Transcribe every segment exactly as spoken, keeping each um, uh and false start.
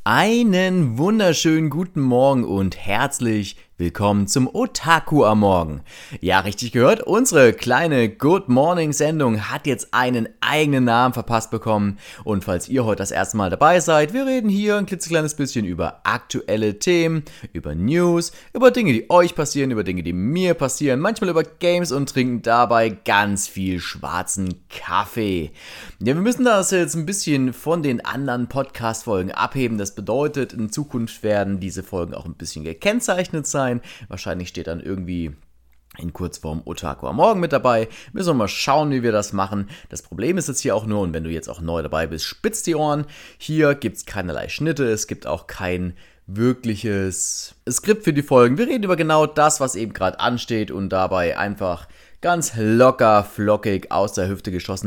Einen wunderschönen guten Morgen und herzlich willkommen zum Otaku am Morgen. Ja, richtig gehört, unsere kleine Good Morning Sendung hat jetzt einen eigenen Namen verpasst bekommen. Und falls ihr heute das erste Mal dabei seid, wir reden hier ein klitzekleines bisschen über aktuelle Themen, über News, über Dinge, die euch passieren, über Dinge, die mir passieren, manchmal über Games und trinken dabei ganz viel schwarzen Kaffee. Ja, wir müssen das jetzt ein bisschen von den anderen Podcast-Folgen abheben. Das bedeutet, in Zukunft werden diese Folgen auch ein bisschen gekennzeichnet sein. Wahrscheinlich steht dann irgendwie in Kurzform Otaku am Morgen mit dabei. Müssen wir mal schauen, wie wir das machen. Das Problem ist jetzt hier auch nur, und wenn du jetzt auch neu dabei bist, spitz die Ohren. Hier gibt es keinerlei Schnitte, es gibt auch kein wirkliches Skript für die Folgen. Wir reden über genau das, was eben gerade ansteht und dabei einfach ganz locker, flockig aus der Hüfte geschossen.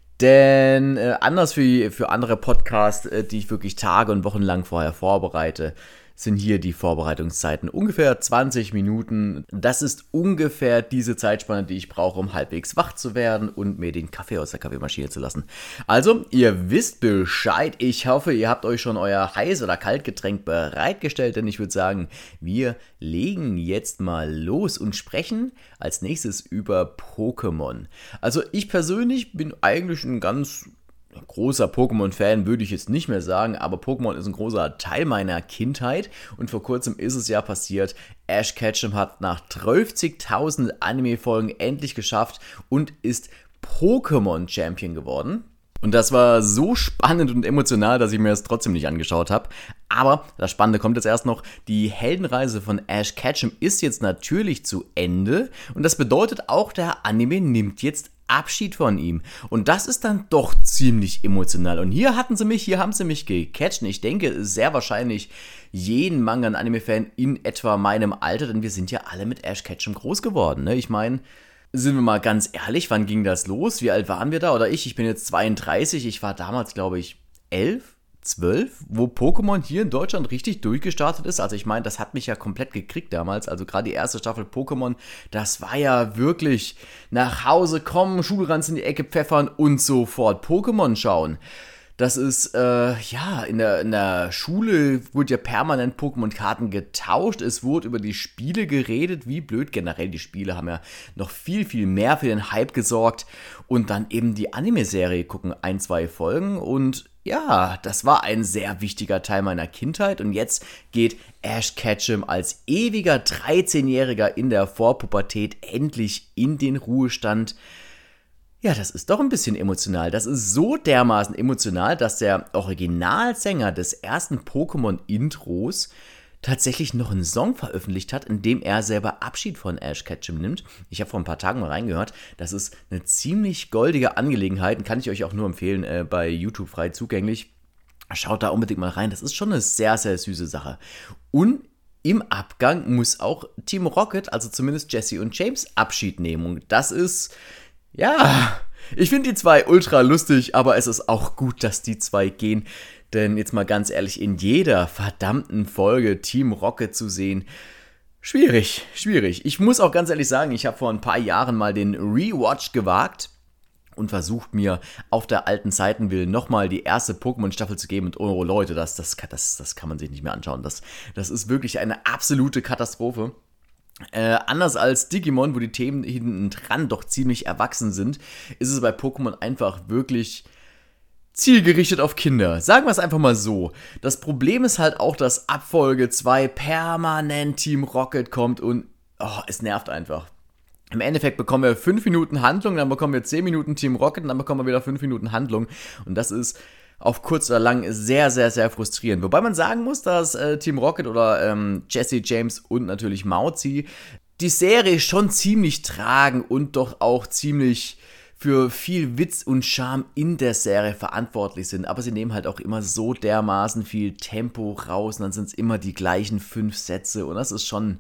Denn äh, anders wie für andere Podcasts, äh, die ich wirklich Tage und Wochen lang vorher vorbereite, sind hier die Vorbereitungszeiten ungefähr zwanzig Minuten. Das ist ungefähr diese Zeitspanne, die ich brauche, um halbwegs wach zu werden und mir den Kaffee aus der Kaffeemaschine zu lassen. Also, ihr wisst Bescheid. Ich hoffe, ihr habt euch schon euer Heiß- oder Kaltgetränk bereitgestellt, denn ich würde sagen, wir legen jetzt mal los und sprechen als nächstes über Pokémon. Also, ich persönlich bin eigentlich ein ganz großer Pokémon-Fan würde ich jetzt nicht mehr sagen, aber Pokémon ist ein großer Teil meiner Kindheit und vor kurzem ist es ja passiert, Ash Ketchum hat nach zwölfzigtausend Anime-Folgen endlich geschafft und ist Pokémon-Champion geworden. Und das war so spannend und emotional, dass ich mir das trotzdem nicht angeschaut habe. Aber das Spannende kommt jetzt erst noch. Die Heldenreise von Ash Ketchum ist jetzt natürlich zu Ende. Und das bedeutet auch, der Anime nimmt jetzt Abschied von ihm. Und das ist dann doch ziemlich emotional. Und hier hatten sie mich, hier haben sie mich gecatcht. Ich denke, sehr wahrscheinlich jeden Manga- und Anime-Fan in etwa meinem Alter, denn wir sind ja alle mit Ash Ketchum groß geworden. Ne? Ich meine, sind wir mal ganz ehrlich, wann ging das los? Wie alt waren wir da? Oder ich, ich bin jetzt zweiunddreißig, ich war damals, glaube ich, elf, zwölf, wo Pokémon hier in Deutschland richtig durchgestartet ist. Also ich meine, das hat mich ja komplett gekriegt damals. Also gerade die erste Staffel Pokémon, das war ja wirklich nach Hause kommen, Schulranz in die Ecke pfeffern und sofort Pokémon schauen. Das ist, äh, ja, in der, in der Schule wurde ja permanent Pokémon-Karten getauscht. Es wurde über die Spiele geredet, wie blöd. Generell, die Spiele haben ja noch viel, viel mehr für den Hype gesorgt. Und dann eben die Anime-Serie gucken, ein, zwei Folgen. Und ja, das war ein sehr wichtiger Teil meiner Kindheit. Und jetzt geht Ash Ketchum als ewiger dreizehnjähriger in der Vorpubertät endlich in den Ruhestand. Ja, das ist doch ein bisschen emotional. Das ist so dermaßen emotional, dass der Originalsänger des ersten Pokémon-Intros tatsächlich noch einen Song veröffentlicht hat, in dem er selber Abschied von Ash Ketchum nimmt. Ich habe vor ein paar Tagen mal reingehört. Das ist eine ziemlich goldige Angelegenheit. Kann ich euch auch nur empfehlen, äh, bei YouTube frei zugänglich. Schaut da unbedingt mal rein. Das ist schon eine sehr, sehr süße Sache. Und im Abgang muss auch Team Rocket, also zumindest Jessie und James, Abschied nehmen. Und das ist... Ja, ich finde die zwei ultra lustig, aber es ist auch gut, dass die zwei gehen. Denn jetzt mal ganz ehrlich, in jeder verdammten Folge Team Rocket zu sehen, schwierig, schwierig. Ich muss auch ganz ehrlich sagen, ich habe vor ein paar Jahren mal den Rewatch gewagt und versucht mir auf der alten Seitenwille nochmal die erste Pokémon-Staffel zu geben. Und oh Leute, das, das, das, das kann man sich nicht mehr anschauen. Das, das ist wirklich eine absolute Katastrophe. Äh, anders als Digimon, wo die Themen hinten dran doch ziemlich erwachsen sind, ist es bei Pokémon einfach wirklich zielgerichtet auf Kinder. Sagen wir es einfach mal so. Das Problem ist halt auch, dass ab Folge zwei permanent Team Rocket kommt und oh, es nervt einfach. Im Endeffekt bekommen wir fünf Minuten Handlung, dann bekommen wir zehn Minuten Team Rocket und dann bekommen wir wieder fünf Minuten Handlung. Und das ist auf kurz oder lang sehr, sehr, sehr frustrierend. Wobei man sagen muss, dass äh, Team Rocket oder ähm, Jessie, James und natürlich Mauzi die Serie schon ziemlich tragen und doch auch ziemlich für viel Witz und Charme in der Serie verantwortlich sind. Aber sie nehmen halt auch immer so dermaßen viel Tempo raus und dann sind es immer die gleichen fünf Sätze und das ist schon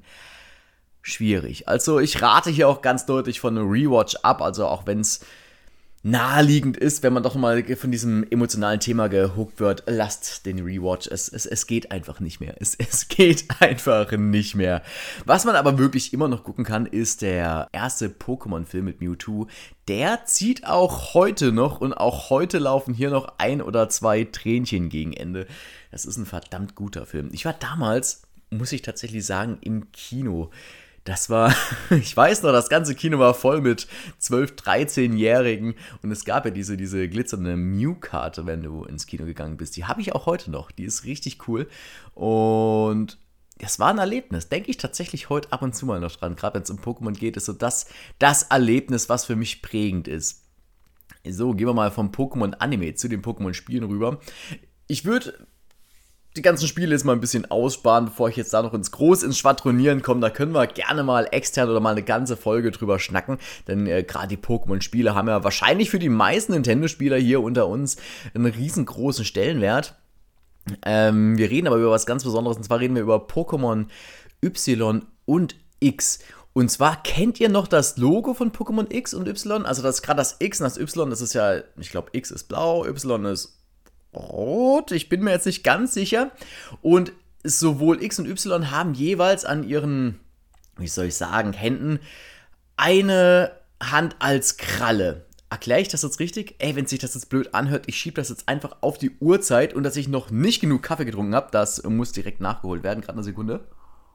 schwierig. Also ich rate hier auch ganz deutlich von einem Rewatch ab, also auch wenn es naheliegend ist, wenn man doch mal von diesem emotionalen Thema gehuckt wird, lasst den Rewatch. Es, es, es geht einfach nicht mehr. Es, es geht einfach nicht mehr. Was man aber wirklich immer noch gucken kann, ist der erste Pokémon-Film mit Mewtwo. Der zieht auch heute noch und auch heute laufen hier noch ein oder zwei Tränchen gegen Ende. Das ist ein verdammt guter Film. Ich war damals, muss ich tatsächlich sagen, im Kino. Das war, ich weiß noch, das ganze Kino war voll mit zwölf-, dreizehn-Jährigen und es gab ja diese, diese glitzernde Mew-Karte, wenn du ins Kino gegangen bist. Die habe ich auch heute noch, die ist richtig cool und das war ein Erlebnis, denke ich tatsächlich heute ab und zu mal noch dran, gerade wenn es um Pokémon geht, ist so das, das Erlebnis, was für mich prägend ist. So, gehen wir mal vom Pokémon-Anime zu den Pokémon-Spielen rüber. Ich würde die ganzen Spiele jetzt mal ein bisschen aussparen, bevor ich jetzt da noch ins Groß ins Schwadronieren komme. Da können wir gerne mal extern oder mal eine ganze Folge drüber schnacken. Denn äh, gerade die Pokémon-Spiele haben ja wahrscheinlich für die meisten Nintendo-Spieler hier unter uns einen riesengroßen Stellenwert. Ähm, wir reden aber über was ganz Besonderes. Und zwar reden wir über Pokémon Y und X. Und zwar, kennt ihr noch das Logo von Pokémon X und Y? Also das gerade das X und das Y, das ist ja, ich glaube X ist blau, Y ist rot, ich bin mir jetzt nicht ganz sicher. Und sowohl X und Y haben jeweils an ihren, wie soll ich sagen, Händen eine Hand als Kralle. Erkläre ich das jetzt richtig? Ey, wenn sich das jetzt blöd anhört, ich schiebe das jetzt einfach auf die Uhrzeit und dass ich noch nicht genug Kaffee getrunken habe, das muss direkt nachgeholt werden. Gerade eine Sekunde.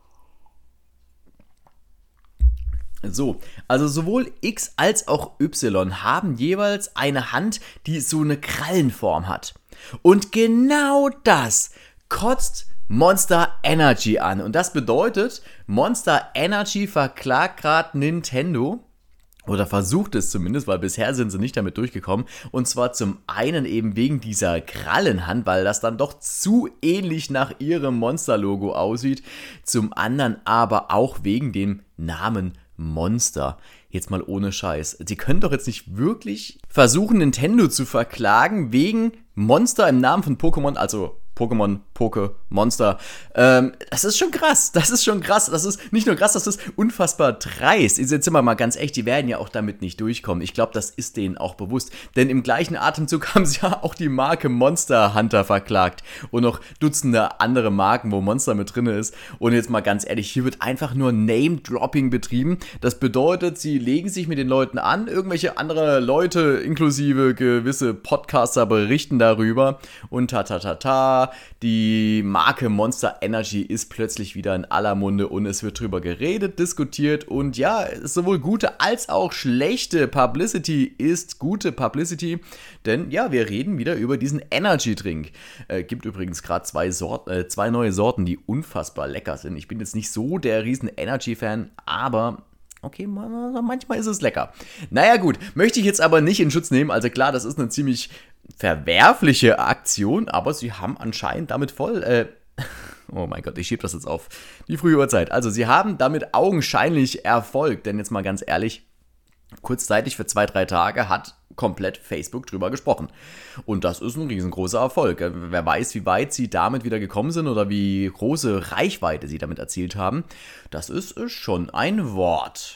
So, also sowohl X als auch Y haben jeweils eine Hand, die so eine Krallenform hat. Und genau das kotzt Monster Energy an. Und das bedeutet, Monster Energy verklagt gerade Nintendo. Oder versucht es zumindest, weil bisher sind sie nicht damit durchgekommen. Und zwar zum einen eben wegen dieser Krallenhand, weil das dann doch zu ähnlich nach ihrem Monster-Logo aussieht. Zum anderen aber auch wegen dem Namen Monster. Jetzt mal ohne Scheiß. Sie können doch jetzt nicht wirklich versuchen, Nintendo zu verklagen wegen Monster im Namen von Pokémon, also Pokémon, Poke, Monster. Ähm, das ist schon krass. Das ist schon krass. Das ist nicht nur krass, das ist unfassbar dreist. Jetzt sind wir mal ganz echt, die werden ja auch damit nicht durchkommen. Ich glaube, das ist denen auch bewusst. Denn im gleichen Atemzug haben sie ja auch die Marke Monster Hunter verklagt. Und noch Dutzende andere Marken, wo Monster mit drin ist. Und jetzt mal ganz ehrlich, hier wird einfach nur Name-Dropping betrieben. Das bedeutet, sie legen sich mit den Leuten an. Irgendwelche andere Leute, inklusive gewisse Podcaster, berichten darüber. Und ta ta ta ta. Die Marke Monster Energy ist plötzlich wieder in aller Munde und es wird drüber geredet, diskutiert und ja, sowohl gute als auch schlechte Publicity ist gute Publicity, denn ja, wir reden wieder über diesen Energy Drink. Äh, gibt übrigens gerade zwei, Sort, äh, zwei neue Sorten, die unfassbar lecker sind. Ich bin jetzt nicht so der riesen Energy-Fan, aber okay, manchmal ist es lecker. Naja gut, möchte ich jetzt aber nicht in Schutz nehmen. Also klar, das ist eine ziemlich verwerfliche Aktion, aber sie haben anscheinend damit voll, äh, oh mein Gott, ich schiebe das jetzt auf die frühe Uhrzeit. Also sie haben damit augenscheinlich Erfolg, denn jetzt mal ganz ehrlich, kurzzeitig für zwei, drei Tage hat komplett Facebook drüber gesprochen. Und das ist ein riesengroßer Erfolg. Wer weiß, wie weit sie damit wieder gekommen sind oder wie große Reichweite sie damit erzielt haben, das ist schon ein Wort.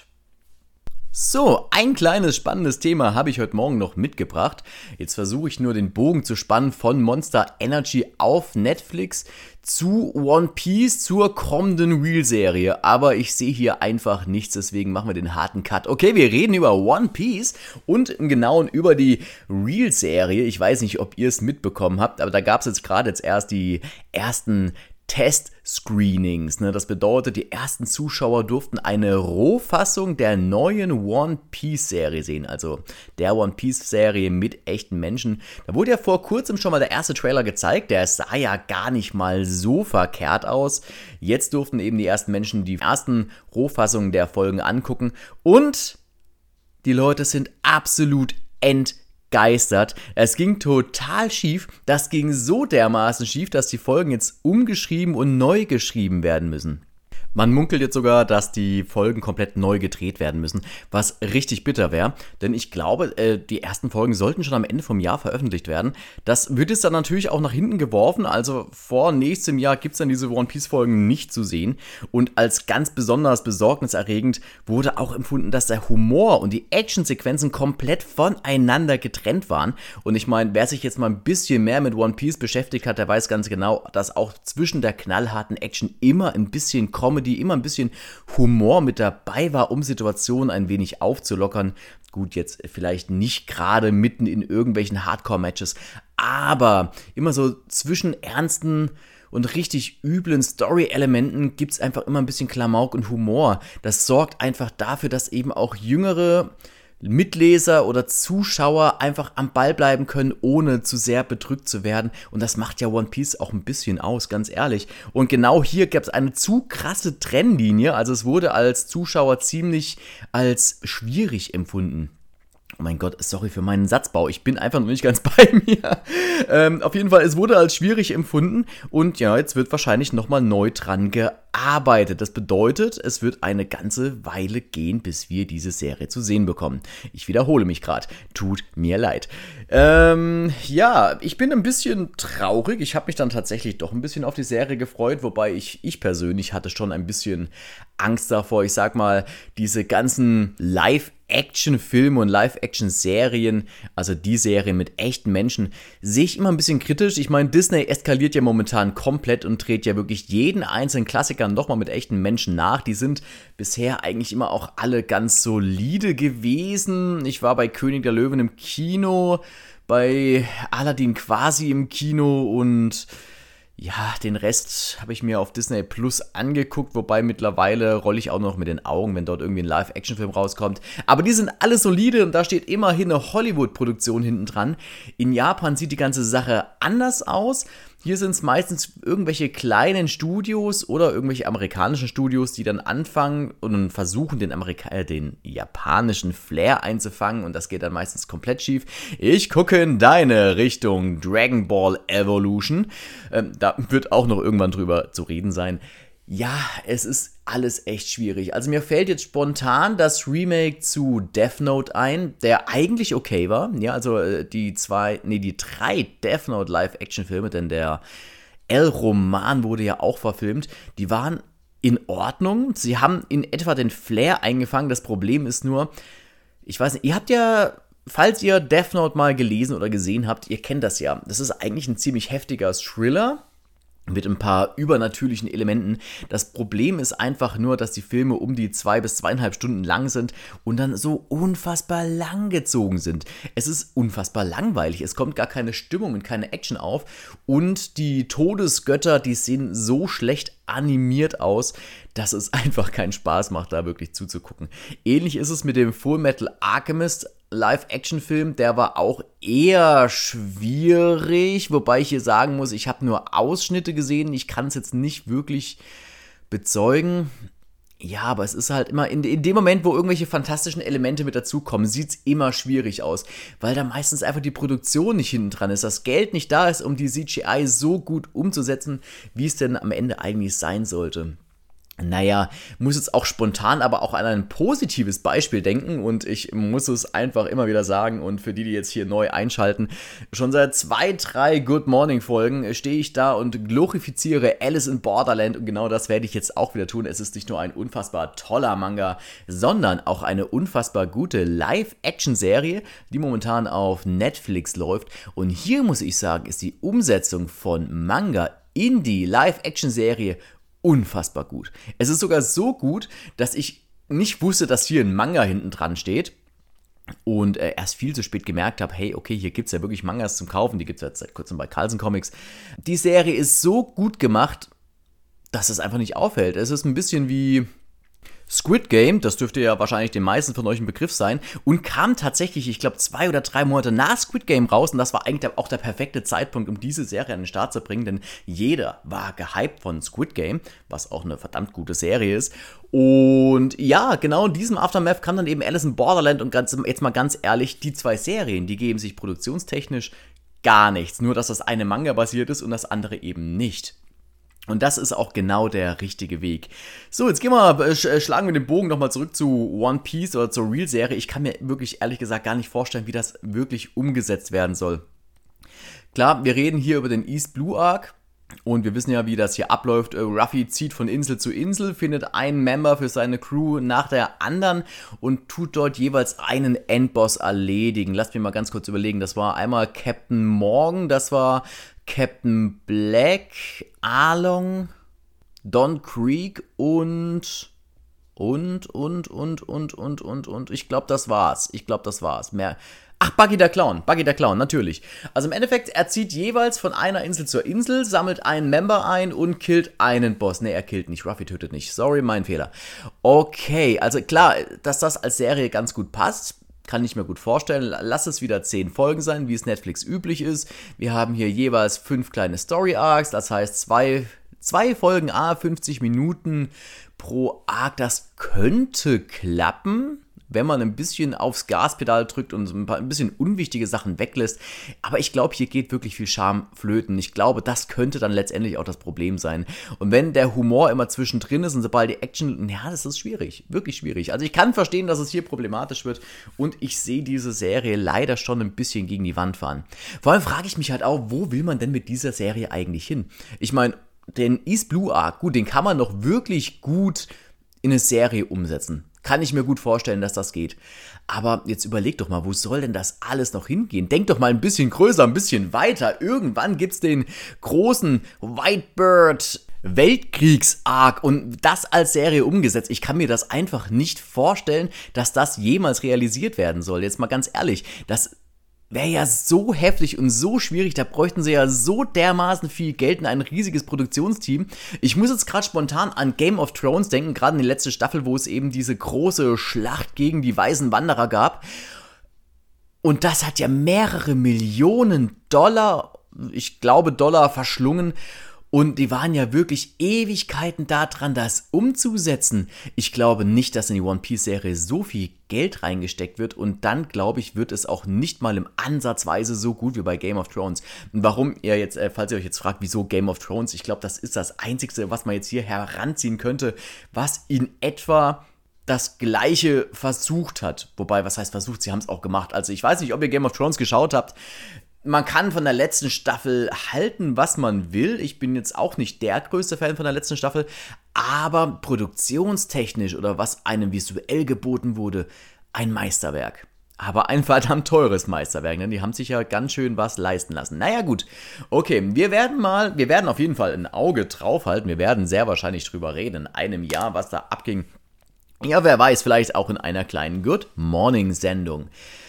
So, ein kleines spannendes Thema habe ich heute Morgen noch mitgebracht. Jetzt versuche ich nur den Bogen zu spannen von Monster Energy auf Netflix zu One Piece, zur kommenden Real-Serie. Aber ich sehe hier einfach nichts, deswegen machen wir den harten Cut. Okay, wir reden über One Piece und im Genauen über die Real-Serie. Ich weiß nicht, ob ihr es mitbekommen habt, aber da gab es jetzt gerade jetzt erst die ersten Test-Screenings, ne? Das bedeutet, die ersten Zuschauer durften eine Rohfassung der neuen One Piece-Serie sehen, also der One Piece-Serie mit echten Menschen. Da wurde ja vor kurzem schon mal der erste Trailer gezeigt, der sah ja gar nicht mal so verkehrt aus. Jetzt durften eben die ersten Menschen die ersten Rohfassungen der Folgen angucken und die Leute sind absolut entgeistert. Geistert. Es ging total schief. Das ging so dermaßen schief, dass die Folgen jetzt umgeschrieben und neu geschrieben werden müssen. Man munkelt jetzt sogar, dass die Folgen komplett neu gedreht werden müssen, was richtig bitter wäre, denn ich glaube, äh, die ersten Folgen sollten schon am Ende vom Jahr veröffentlicht werden. Das wird jetzt dann natürlich auch nach hinten geworfen, also vor nächstem Jahr gibt es dann diese One Piece Folgen nicht zu sehen und als ganz besonders besorgniserregend wurde auch empfunden, dass der Humor und die Actionsequenzen komplett voneinander getrennt waren und ich meine, wer sich jetzt mal ein bisschen mehr mit One Piece beschäftigt hat, der weiß ganz genau, dass auch zwischen der knallharten Action immer ein bisschen Comedy die immer ein bisschen Humor mit dabei war, um Situationen ein wenig aufzulockern. Gut, jetzt vielleicht nicht gerade mitten in irgendwelchen Hardcore-Matches, aber immer so zwischen ernsten und richtig üblen Story-Elementen gibt es einfach immer ein bisschen Klamauk und Humor. Das sorgt einfach dafür, dass eben auch jüngere Mitleser oder Zuschauer einfach am Ball bleiben können, ohne zu sehr bedrückt zu werden. Und das macht ja One Piece auch ein bisschen aus, ganz ehrlich. Und genau hier gab es eine zu krasse Trennlinie. Also es wurde als Zuschauer ziemlich als schwierig empfunden. Oh mein Gott, sorry für meinen Satzbau, ich bin einfach noch nicht ganz bei mir. Ähm, auf jeden Fall, es wurde als schwierig empfunden und ja, jetzt wird wahrscheinlich nochmal neu dran gearbeitet. Das bedeutet, es wird eine ganze Weile gehen, bis wir diese Serie zu sehen bekommen. Ich wiederhole mich gerade, tut mir leid. Ähm, ja, ich bin ein bisschen traurig. Ich habe mich dann tatsächlich doch ein bisschen auf die Serie gefreut, wobei ich, ich persönlich hatte schon ein bisschen Angst davor. Ich sag mal, diese ganzen Live-Action-Filme und Live-Action-Serien, also die Serie mit echten Menschen, sehe ich immer ein bisschen kritisch. Ich meine, Disney eskaliert ja momentan komplett und dreht ja wirklich jeden einzelnen Klassiker nochmal mit echten Menschen nach. Die sind bisher eigentlich immer auch alle ganz solide gewesen. Ich war bei König der Löwen im Kino, bei Aladdin quasi im Kino und ja, den Rest habe ich mir auf Disney Plus angeguckt, wobei mittlerweile rolle ich auch noch mit den Augen, wenn dort irgendwie ein Live-Action-Film rauskommt. Aber die sind alle solide und da steht immerhin eine Hollywood-Produktion hinten dran. In Japan sieht die ganze Sache anders aus. Hier sind es meistens irgendwelche kleinen Studios oder irgendwelche amerikanischen Studios, die dann anfangen und versuchen, den, Amerika- äh, den japanischen Flair einzufangen und das geht dann meistens komplett schief. Ich gucke in deine Richtung, Dragon Ball Evolution. Ähm, da wird auch noch irgendwann drüber zu reden sein. Ja, es ist alles echt schwierig. Also mir fällt jetzt spontan das Remake zu Death Note ein, der eigentlich okay war. Ja, also die zwei, nee, die drei Death Note Live-Action-Filme, denn der El-Roman wurde ja auch verfilmt. Die waren in Ordnung. Sie haben in etwa den Flair eingefangen. Das Problem ist nur, ich weiß nicht, ihr habt ja, falls ihr Death Note mal gelesen oder gesehen habt, ihr kennt das ja. Das ist eigentlich ein ziemlich heftiger Thriller mit ein paar übernatürlichen Elementen. Das Problem ist einfach nur, dass die Filme um die zwei bis zweieinhalb Stunden lang sind und dann so unfassbar lang gezogen sind. Es ist unfassbar langweilig, es kommt gar keine Stimmung und keine Action auf und die Todesgötter, die sehen so schlecht animiert aus, dass es einfach keinen Spaß macht, da wirklich zuzugucken. Ähnlich ist es mit dem Full Metal Alchemist Live-Action-Film, der war auch eher schwierig, wobei ich hier sagen muss, ich habe nur Ausschnitte gesehen, ich kann es jetzt nicht wirklich bezeugen. Ja, aber es ist halt immer, in, in dem Moment, wo irgendwelche fantastischen Elemente mit dazukommen, sieht es immer schwierig aus, weil da meistens einfach die Produktion nicht hinten dran ist, das Geld nicht da ist, um die C G I so gut umzusetzen, wie es denn am Ende eigentlich sein sollte. Naja, muss jetzt auch spontan aber auch an ein positives Beispiel denken und ich muss es einfach immer wieder sagen und für die, die jetzt hier neu einschalten, schon seit zwei, drei Good Morning Folgen stehe ich da und glorifiziere Alice in Borderland und genau das werde ich jetzt auch wieder tun. Es ist nicht nur ein unfassbar toller Manga, sondern auch eine unfassbar gute Live-Action-Serie, die momentan auf Netflix läuft und hier muss ich sagen, ist die Umsetzung von Manga in die Live-Action-Serie unfassbar gut. Es ist sogar so gut, dass ich nicht wusste, dass hier ein Manga hinten dran steht und äh, erst viel zu spät gemerkt habe, hey, okay, hier gibt es ja wirklich Mangas zum Kaufen, die gibt es jetzt seit kurzem bei Carlsen Comics. Die Serie ist so gut gemacht, dass es einfach nicht auffällt. Es ist ein bisschen wie Squid Game, das dürfte ja wahrscheinlich den meisten von euch ein Begriff sein, und kam tatsächlich, ich glaube, zwei oder drei Monate nach Squid Game raus und das war eigentlich auch der perfekte Zeitpunkt, um diese Serie an den Start zu bringen, denn jeder war gehypt von Squid Game, was auch eine verdammt gute Serie ist. Und ja, genau in diesem Aftermath kam dann eben Alice in Borderland und ganz, jetzt mal ganz ehrlich, die zwei Serien, die geben sich produktionstechnisch gar nichts, nur dass das eine Manga basiert ist und das andere eben nicht. Und das ist auch genau der richtige Weg. So, jetzt gehen wir, äh, schlagen wir den Bogen nochmal zurück zu One Piece oder zur Real-Serie. Ich kann mir wirklich ehrlich gesagt gar nicht vorstellen, wie das wirklich umgesetzt werden soll. Klar, wir reden hier über den East Blue Arc und wir wissen ja, wie das hier abläuft. Ruffy zieht von Insel zu Insel, findet einen Member für seine Crew nach der anderen und tut dort jeweils einen Endboss erledigen. Lasst mich mal ganz kurz überlegen. Das war einmal Captain Morgan, das war Captain Black, Arlong, Don Creek und Und, und, und, und, und, und, und. Ich glaube, das war's. Ich glaube, das war's. Mehr. Ach, Buggy der Clown. Buggy der Clown, natürlich. Also im Endeffekt, er zieht jeweils von einer Insel zur Insel, sammelt einen Member ein und killt einen Boss. Ne, er killt nicht. Ruffy tötet nicht. Sorry, mein Fehler. Okay, also klar, dass das als Serie ganz gut passt. Kann ich mir gut vorstellen. Lass es wieder zehn Folgen sein, wie es Netflix üblich ist. Wir haben hier jeweils fünf kleine Story-Arcs. Das heißt, zwei, zwei Folgen à fünfzig Minuten pro Arc. Das könnte klappen, wenn man ein bisschen aufs Gaspedal drückt und ein, paar, ein bisschen unwichtige Sachen weglässt. Aber ich glaube, hier geht wirklich viel Charme flöten. Ich glaube, das könnte dann letztendlich auch das Problem sein. Und wenn der Humor immer zwischendrin ist und sobald die Action, ja, das ist schwierig. Wirklich schwierig. Also ich kann verstehen, dass es hier problematisch wird und ich sehe diese Serie leider schon ein bisschen gegen die Wand fahren. Vor allem frage ich mich halt auch, wo will man denn mit dieser Serie eigentlich hin? Ich meine, den East Blue Arc, gut, den kann man noch wirklich gut in eine Serie umsetzen. Kann ich mir gut vorstellen, dass das geht. Aber jetzt überleg doch mal, wo soll denn das alles noch hingehen? Denk doch mal ein bisschen größer, ein bisschen weiter. Irgendwann gibt's den großen Whitebird Weltkriegs-Arc und das als Serie umgesetzt. Ich kann mir das einfach nicht vorstellen, dass das jemals realisiert werden soll. Jetzt mal ganz ehrlich, das wäre ja so heftig und so schwierig, da bräuchten sie ja so dermaßen viel Geld und ein riesiges Produktionsteam. Ich muss jetzt gerade spontan an Game of Thrones denken, gerade in die letzte Staffel, wo es eben diese große Schlacht gegen die weißen Wanderer gab. Und das hat ja mehrere Millionen Dollar, ich glaube Dollar, verschlungen. Und die waren ja wirklich Ewigkeiten da dran, das umzusetzen. Ich glaube nicht, dass in die One Piece-Serie so viel Geld reingesteckt wird. Und dann, glaube ich, wird es auch nicht mal im Ansatzweise so gut wie bei Game of Thrones. Und warum ihr jetzt, äh, falls ihr euch jetzt fragt, wieso Game of Thrones? Ich glaube, das ist das Einzige, was man jetzt hier heranziehen könnte, was in etwa das Gleiche versucht hat. Wobei, was heißt versucht? Sie haben es auch gemacht. Also ich weiß nicht, ob ihr Game of Thrones geschaut habt. Man kann von der letzten Staffel halten, was man will. Ich bin jetzt auch nicht der größte Fan von der letzten Staffel, aber produktionstechnisch oder was einem visuell geboten wurde, ein Meisterwerk. Aber ein verdammt teures Meisterwerk, denn die haben sich ja ganz schön was leisten lassen. Naja gut, okay, wir werden mal, wir werden auf jeden Fall ein Auge draufhalten. Wir werden sehr wahrscheinlich drüber reden in einem Jahr, was da abging. Ja, wer weiß, vielleicht auch in einer kleinen Good Morning-Sendung.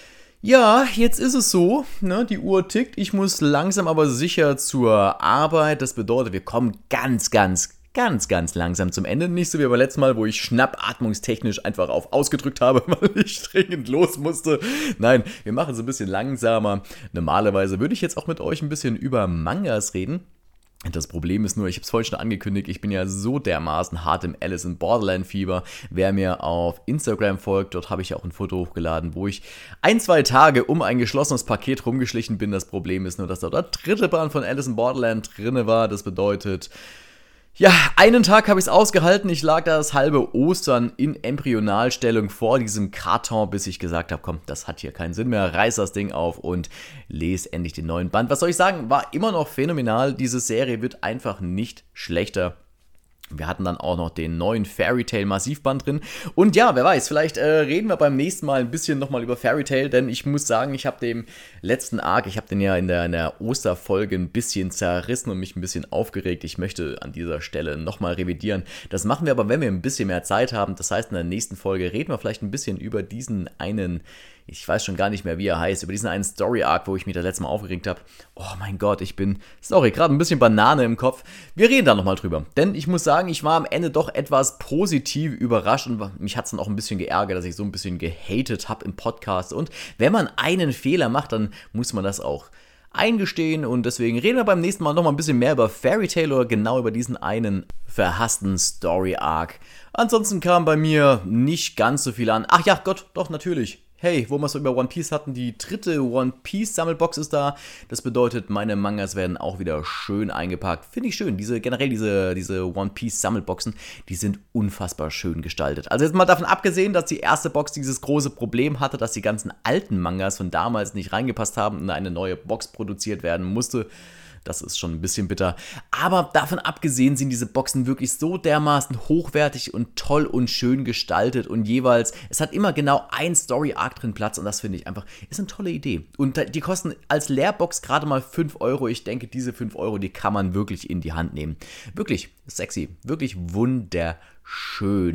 Ja, jetzt ist es so, ne, die Uhr tickt, ich muss langsam aber sicher zur Arbeit. Das bedeutet, wir kommen ganz, ganz, ganz, ganz langsam zum Ende. Nicht so wie beim letzten Mal, wo ich schnappatmungstechnisch einfach auf ausgedrückt habe, weil ich dringend los musste. Nein, wir machen es ein bisschen langsamer. Normalerweise würde ich jetzt auch mit euch ein bisschen über Mangas reden. Das Problem ist nur, ich habe es vorhin schon angekündigt, ich bin ja so dermaßen hart im Alice in Borderland Fieber. Wer mir auf Instagram folgt, dort habe ich auch ein Foto hochgeladen, wo ich ein, zwei Tage um ein geschlossenes Paket rumgeschlichen bin. Das Problem ist nur, dass da der dritte Band von Alice in Borderland drin war. Das bedeutet, ja, einen Tag habe ich es ausgehalten. Ich lag da das halbe Ostern in Embryonalstellung vor diesem Karton, bis ich gesagt habe, komm, das hat hier keinen Sinn mehr. Reiß das Ding auf und lese endlich den neuen Band. Was soll ich sagen, war immer noch phänomenal. Diese Serie wird einfach nicht schlechter. Wir hatten dann auch noch den neuen Fairy Tail Massivband drin. Und ja, wer weiß, vielleicht äh, reden wir beim nächsten Mal ein bisschen nochmal über Fairy Tail, denn ich muss sagen, ich habe dem letzten Arc, ich habe den ja in der, in der Osterfolge ein bisschen zerrissen und mich ein bisschen aufgeregt. Ich möchte an dieser Stelle nochmal revidieren. Das machen wir aber, wenn wir ein bisschen mehr Zeit haben. Das heißt, in der nächsten Folge reden wir vielleicht ein bisschen über diesen einen, ich weiß schon gar nicht mehr, wie er heißt, über diesen einen Story-Arc, wo ich mich das letzte Mal aufgeregt habe. Oh mein Gott, ich bin, sorry, gerade ein bisschen Banane im Kopf. Wir reden da nochmal drüber. Denn ich muss sagen, ich war am Ende doch etwas positiv überrascht und mich hat es dann auch ein bisschen geärgert, dass ich so ein bisschen gehatet habe im Podcast. Und wenn man einen Fehler macht, dann muss man das auch eingestehen. Und deswegen reden wir beim nächsten Mal nochmal ein bisschen mehr über Fairy Tail oder genau über diesen einen verhassten Story-Arc. Ansonsten kam bei mir nicht ganz so viel an. Ach ja, Gott, doch, natürlich. Hey, wo wir es so über One Piece hatten, die dritte One Piece Sammelbox ist da. Das bedeutet, meine Mangas werden auch wieder schön eingepackt. Finde ich schön. Diese, generell diese, diese One Piece Sammelboxen, die sind unfassbar schön gestaltet. Also jetzt mal davon abgesehen, dass die erste Box dieses große Problem hatte, dass die ganzen alten Mangas von damals nicht reingepasst haben und eine neue Box produziert werden musste. Das ist schon ein bisschen bitter. Aber davon abgesehen sind diese Boxen wirklich so dermaßen hochwertig und toll und schön gestaltet. Und jeweils, es hat immer genau ein Story-Arc drin Platz. Und das finde ich einfach, ist eine tolle Idee. Und die kosten als Leerbox gerade mal fünf Euro. Ich denke, diese fünf Euro, die kann man wirklich in die Hand nehmen. Wirklich sexy, wirklich wunderschön.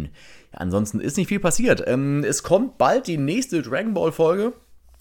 ansonsten ist nicht viel passiert. Ähm, es kommt bald die nächste Dragon Ball Folge.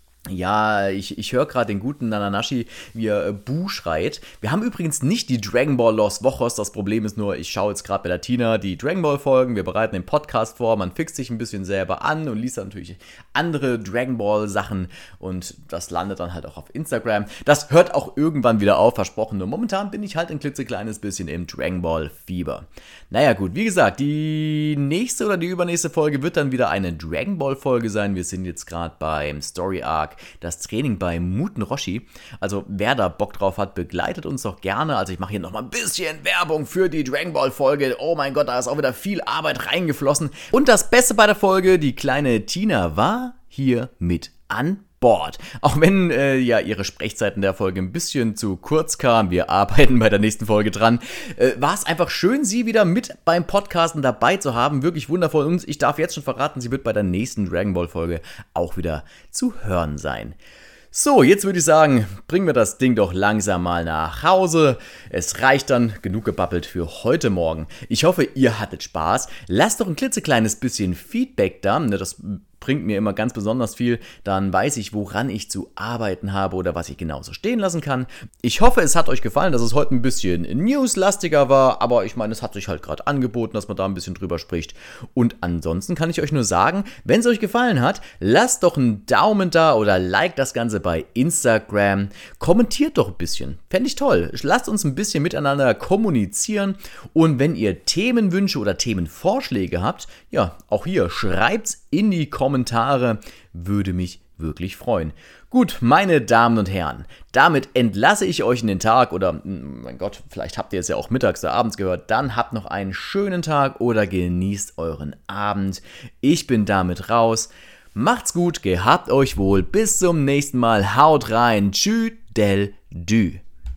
Ja, ich, ich höre gerade den guten Nananashi, wie er äh, Buh schreit. Wir haben übrigens nicht die Dragon Ball Los Wochos. Das Problem ist nur, ich schaue jetzt gerade bei der Tina die Dragon Ball Folgen. Wir bereiten den Podcast vor. Man fixt sich ein bisschen selber an und liest dann natürlich andere Dragon Ball Sachen. Und das landet dann halt auch auf Instagram. Das hört auch irgendwann wieder auf, versprochen. Nur momentan bin ich halt ein klitzekleines bisschen im Dragon Ball Fieber. Naja gut, wie gesagt, die nächste oder die übernächste Folge wird dann wieder eine Dragon Ball Folge sein. Wir sind jetzt gerade beim Story Arc, das Training bei Muten Roshi. Also wer da Bock drauf hat, begleitet uns doch gerne. Also ich mache hier nochmal ein bisschen Werbung für die Dragon Ball Folge. Oh mein Gott, da ist auch wieder viel Arbeit reingeflossen. Und das Beste bei der Folge, die kleine Tina war hier mit an Bord. Auch wenn äh, ja ihre Sprechzeit in der Folge ein bisschen zu kurz kam, wir arbeiten bei der nächsten Folge dran, äh, war es einfach schön, sie wieder mit beim Podcasten dabei zu haben. Wirklich wundervoll. Und ich darf jetzt schon verraten, sie wird bei der nächsten Dragon Ball Folge auch wieder zu hören sein. So, jetzt würde ich sagen, bringen wir das Ding doch langsam mal nach Hause. Es reicht dann, genug gebabbelt für heute Morgen. Ich hoffe, ihr hattet Spaß. Lasst doch ein klitzekleines bisschen Feedback da, ne, das bringt mir immer ganz besonders viel, dann weiß ich, woran ich zu arbeiten habe oder was ich genauso stehen lassen kann. Ich hoffe, es hat euch gefallen, dass es heute ein bisschen newslastiger war, aber ich meine, es hat sich halt gerade angeboten, dass man da ein bisschen drüber spricht. Und ansonsten kann ich euch nur sagen, wenn es euch gefallen hat, lasst doch einen Daumen da oder liked das Ganze bei Instagram. Kommentiert doch ein bisschen, fände ich toll. Lasst uns ein bisschen miteinander kommunizieren und wenn ihr Themenwünsche oder Themenvorschläge habt, ja, auch hier, schreibt's in die Kommentare, würde mich wirklich freuen. Gut, meine Damen und Herren, damit entlasse ich euch in den Tag oder, mein Gott, vielleicht habt ihr es ja auch mittags oder abends gehört, dann habt noch einen schönen Tag oder genießt euren Abend. Ich bin damit raus. Macht's gut, gehabt euch wohl, bis zum nächsten Mal, haut rein, tschüdelü.